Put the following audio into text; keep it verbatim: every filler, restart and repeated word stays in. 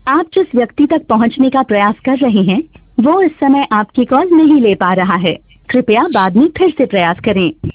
आप जिस व्यक्ति तक पहुंचने का प्रयास कर रहे हैं वो इस समय आपकी कॉल नहीं ले पा रहा है। कृपया बाद में फिर से प्रयास करें।